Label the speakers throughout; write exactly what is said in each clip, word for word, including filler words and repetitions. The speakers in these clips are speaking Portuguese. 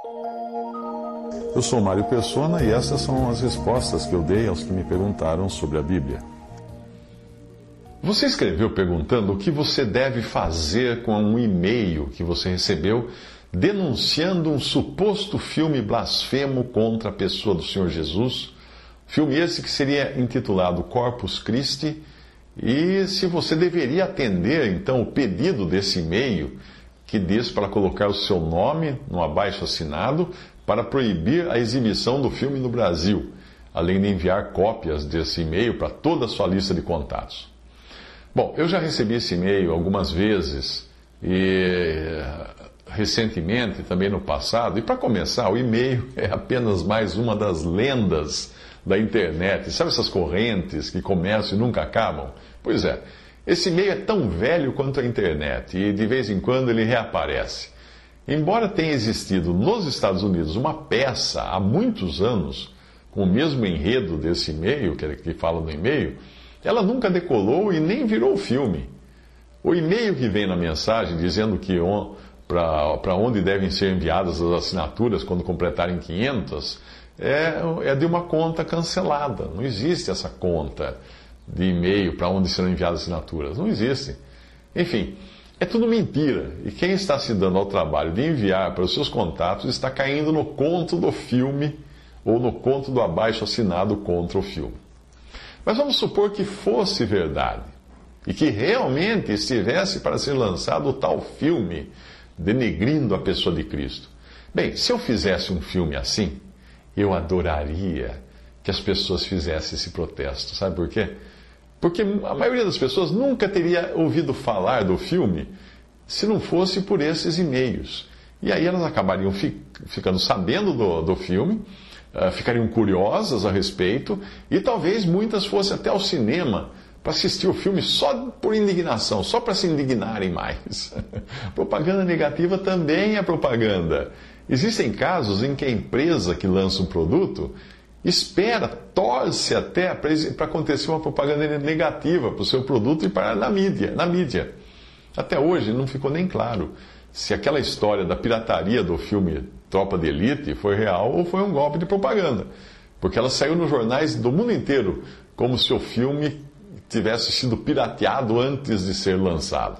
Speaker 1: Eu sou Mário Persona e essas são as respostas que eu dei aos que me perguntaram sobre a Bíblia.
Speaker 2: Você escreveu perguntando o que você deve fazer com um e-mail que você recebeu denunciando um suposto filme blasfemo contra a pessoa do Senhor Jesus. Filme esse que seria intitulado Corpus Christi. E se você deveria atender, então, o pedido desse e-mail que diz para colocar o seu nome no abaixo-assinado para proibir a exibição do filme no Brasil, além de enviar cópias desse e-mail para toda a sua lista de contatos. Bom, eu já recebi esse e-mail algumas vezes, e recentemente, também no passado. E para começar, o e-mail é apenas mais uma das lendas da internet. Sabe essas correntes que começam e nunca acabam? Pois é, esse e-mail é tão velho quanto a internet e de vez em quando ele reaparece. Embora tenha existido nos Estados Unidos uma peça há muitos anos com o mesmo enredo desse e-mail, que, que fala no e-mail, ela nunca decolou e nem virou filme. O e-mail que vem na mensagem dizendo que on, para onde devem ser enviadas as assinaturas quando completarem quinhentas é, é de uma conta cancelada. Não existe essa conta de e-mail para onde serão enviadas assinaturas. Não existe. Enfim, é tudo mentira. E quem está se dando ao trabalho de enviar para os seus contatos está caindo no conto do filme ou no conto do abaixo-assinado contra o filme. Mas vamos supor que fosse verdade e que realmente estivesse para ser lançado o tal filme denegrindo a pessoa de Cristo. Bem, se eu fizesse um filme assim, eu adoraria que as pessoas fizessem esse protesto. Sabe por quê? Porque a maioria das pessoas nunca teria ouvido falar do filme se não fosse por esses e-mails. E aí elas acabariam fi- ficando sabendo do, do filme, uh, ficariam curiosas a respeito, e talvez muitas fossem até ao cinema para assistir o filme só por indignação, só para se indignarem mais. Propaganda negativa também é propaganda. Existem casos em que a empresa que lança um produto espera, torce até para acontecer uma propaganda negativa para o seu produto e parar na mídia, na mídia. Até hoje não ficou nem claro se aquela história da pirataria do filme Tropa de Elite foi real ou foi um golpe de propaganda. Porque ela saiu nos jornais do mundo inteiro como se o filme tivesse sido pirateado antes de ser lançado.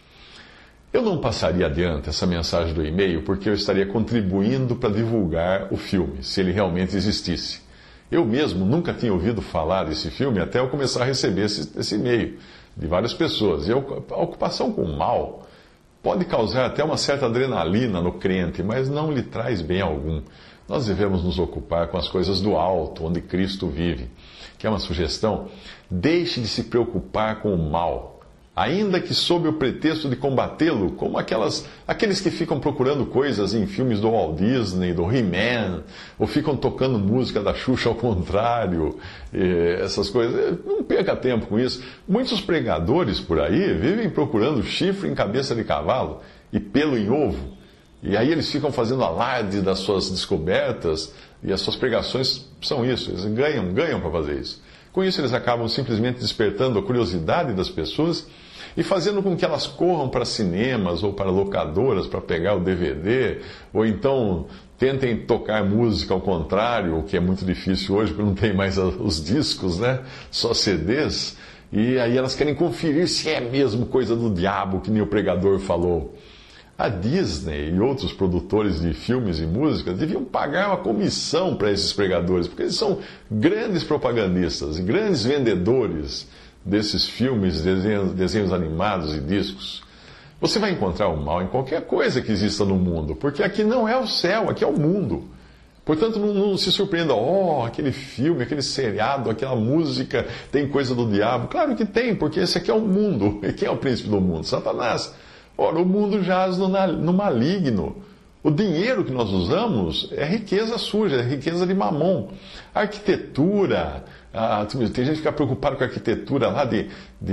Speaker 2: Eu não passaria adiante essa mensagem do e-mail porque eu estaria contribuindo para divulgar o filme, se ele realmente existisse. Eu mesmo nunca tinha ouvido falar desse filme até eu começar a receber esse, esse e-mail de várias pessoas. E a ocupação com o mal pode causar até uma certa adrenalina no crente, mas não lhe traz bem algum. Nós devemos nos ocupar com as coisas do alto, onde Cristo vive. Que é uma sugestão? Deixe de se preocupar com o mal, ainda que sob o pretexto de combatê-lo, como aquelas, aqueles que ficam procurando coisas em filmes do Walt Disney, do He-Man, ou ficam tocando música da Xuxa ao contrário, essas coisas. Não perca tempo com isso. Muitos pregadores por aí vivem procurando chifre em cabeça de cavalo e pelo em ovo. E aí eles ficam fazendo alarde das suas descobertas, e as suas pregações são isso, eles ganham, ganham para fazer isso. Com isso eles acabam simplesmente despertando a curiosidade das pessoas e fazendo com que elas corram para cinemas ou para locadoras para pegar o D V D, ou então tentem tocar música ao contrário, o que é muito difícil hoje, porque não tem mais os discos, né? Só C Ds. E aí elas querem conferir se é mesmo coisa do diabo, que nem o pregador falou. A Disney e outros produtores de filmes e músicas deviam pagar uma comissão para esses pregadores, porque eles são grandes propagandistas e grandes vendedores desses filmes, desenhos, desenhos animados e discos. Você vai encontrar o mal em qualquer coisa que exista no mundo, porque aqui não é o céu, aqui é o mundo. Portanto, não, não se surpreenda, oh, aquele filme, aquele seriado, aquela música tem coisa do diabo. Claro que tem, porque esse aqui é o mundo. E quem é o príncipe do mundo? Satanás. Ora, o mundo jaz no, no maligno. O dinheiro que nós usamos é riqueza suja, é riqueza de mamon. A arquitetura, a, tem gente que fica preocupada com a arquitetura lá de, de,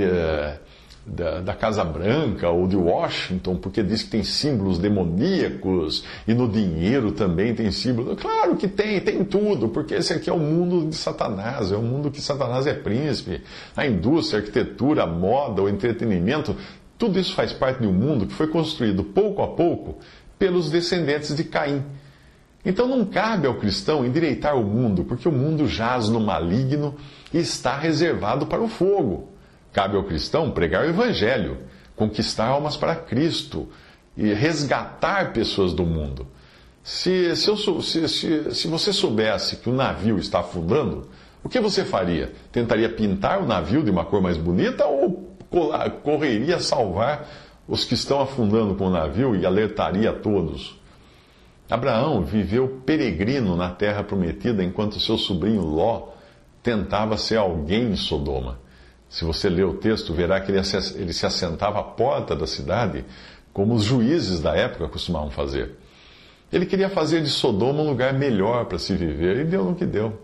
Speaker 2: da, da Casa Branca ou de Washington, porque diz que tem símbolos demoníacos, e no dinheiro também tem símbolos. Claro que tem, tem tudo, porque esse aqui é o mundo de Satanás, é o mundo que Satanás é príncipe. A indústria, a arquitetura, a moda, o entretenimento, tudo isso faz parte de um mundo que foi construído pouco a pouco pelos descendentes de Caim. Então não cabe ao cristão endireitar o mundo, porque o mundo jaz no maligno e está reservado para o fogo. Cabe ao cristão pregar o evangelho, conquistar almas para Cristo e resgatar pessoas do mundo. Se, se, eu, se, se, se você soubesse que o navio está afundando, o que você faria? Tentaria pintar o navio de uma cor mais bonita ou correria salvar os que estão afundando com o navio e alertaria a todos? Abraão viveu peregrino na terra prometida enquanto seu sobrinho Ló tentava ser alguém em Sodoma. Se você ler o texto, verá que ele se assentava à porta da cidade, como os juízes da época costumavam fazer. Ele queria fazer de Sodoma um lugar melhor para se viver, e deu no que deu.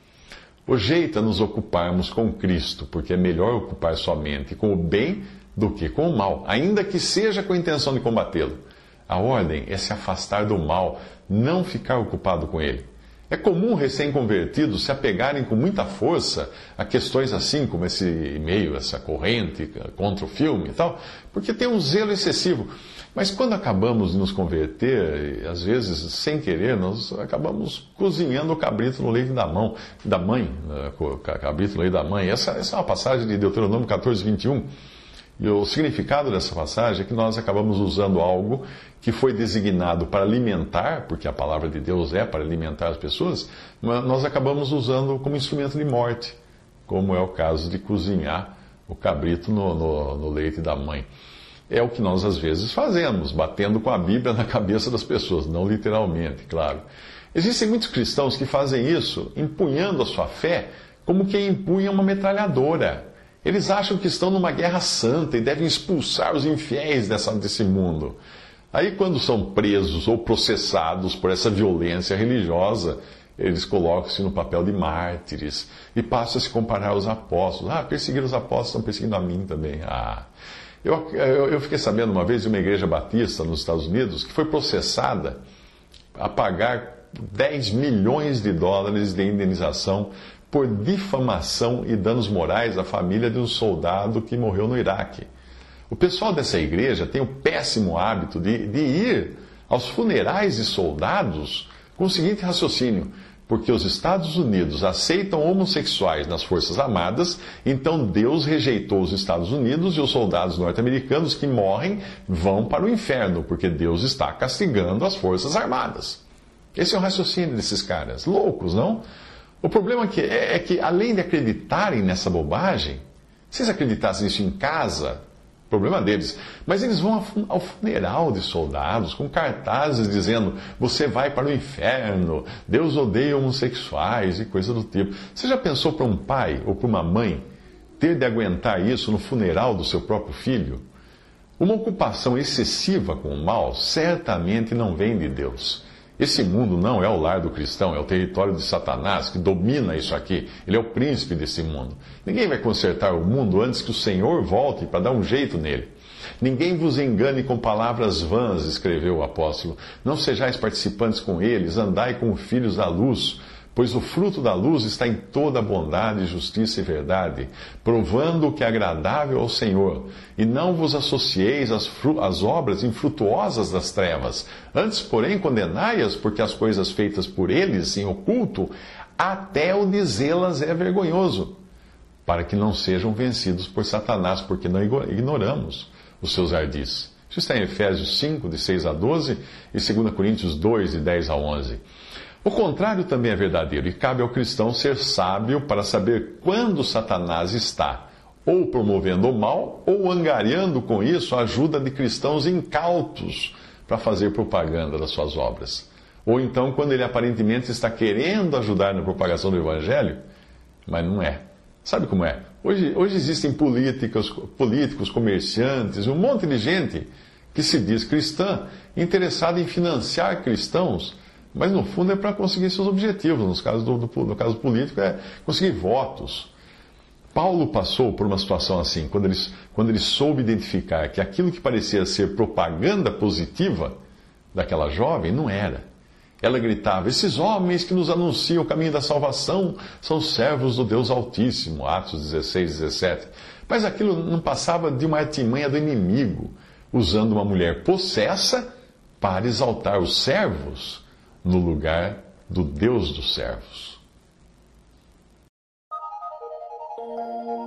Speaker 2: O jeito é nos ocuparmos com Cristo, porque é melhor ocupar somente com o bem do que com o mal, ainda que seja com a intenção de combatê-lo. A ordem é se afastar do mal, não ficar ocupado com ele. É comum recém-convertidos se apegarem com muita força a questões assim, como esse e-mail, essa corrente contra o filme e tal, porque tem um zelo excessivo. Mas quando acabamos de nos converter, às vezes sem querer, nós acabamos cozinhando o cabrito no leite da mão, da mãe, cabrito no leite da mãe. Essa, essa é uma passagem de Deuteronômio catorze, vinte e um. E o significado dessa passagem é que nós acabamos usando algo que foi designado para alimentar, porque a palavra de Deus é para alimentar as pessoas, mas nós acabamos usando como instrumento de morte, como é o caso de cozinhar o cabrito no, no, no leite da mãe. É o que nós às vezes fazemos, batendo com a Bíblia na cabeça das pessoas, não literalmente, claro. Existem muitos cristãos que fazem isso empunhando a sua fé como quem empunha uma metralhadora. Eles acham que estão numa guerra santa e devem expulsar os infiéis dessa, desse mundo. Aí, quando são presos ou processados por essa violência religiosa, eles colocam-se no papel de mártires e passam a se comparar aos apóstolos. Ah, perseguir os apóstolos, estão perseguindo a mim também. Ah, eu, eu, eu fiquei sabendo uma vez de uma igreja batista nos Estados Unidos que foi processada a pagar dez milhões de dólares de indenização por difamação e danos morais à família de um soldado que morreu no Iraque. O pessoal dessa igreja tem o péssimo hábito de, de ir aos funerais de soldados com o seguinte raciocínio: porque os Estados Unidos aceitam homossexuais nas Forças Armadas, então Deus rejeitou os Estados Unidos e os soldados norte-americanos que morrem vão para o inferno, porque Deus está castigando as Forças Armadas. Esse é o raciocínio desses caras. Loucos, não? O problema é que, é que, além de acreditarem nessa bobagem, se eles acreditassem nisso em casa, problema deles, mas eles vão ao funeral de soldados com cartazes dizendo: você vai para o inferno, Deus odeia homossexuais e coisa do tipo. Você já pensou para um pai ou para uma mãe ter de aguentar isso no funeral do seu próprio filho? Uma ocupação excessiva com o mal certamente não vem de Deus. Esse mundo não é o lar do cristão, é o território de Satanás, que domina isso aqui. Ele é o príncipe desse mundo. Ninguém vai consertar o mundo antes que o Senhor volte para dar um jeito nele. Ninguém vos engane com palavras vãs, escreveu o apóstolo. Não sejais participantes com eles, andai como filhos da luz, pois o fruto da luz está em toda bondade, justiça e verdade, provando o que é agradável ao Senhor. E não vos associeis às, às obras infrutuosas das trevas. Antes, porém, condenai-as, porque as coisas feitas por eles em oculto, até o dizê-las é vergonhoso, para que não sejam vencidos por Satanás, porque não ignoramos os seus ardis. Isso está em Efésios cinco, de seis a doze, e dois Coríntios dois, de dez a onze. O contrário também é verdadeiro, e cabe ao cristão ser sábio para saber quando Satanás está ou promovendo o mal, ou angariando com isso a ajuda de cristãos incautos para fazer propaganda das suas obras. Ou então quando ele aparentemente está querendo ajudar na propagação do Evangelho, mas não é. Sabe como é? Hoje, hoje existem políticos, políticos, comerciantes, um monte de gente que se diz cristã, interessada em financiar cristãos, mas no fundo é para conseguir seus objetivos. No caso, do, do, no caso político é conseguir votos. Paulo passou por uma situação assim, quando ele, quando ele soube identificar que aquilo que parecia ser propaganda positiva daquela jovem não era. Ela gritava: esses homens que nos anunciam o caminho da salvação são servos do Deus Altíssimo, Atos dezesseis, dezessete. Mas aquilo não passava de uma artimanha do inimigo, usando uma mulher possessa para exaltar os servos no lugar do Deus dos servos.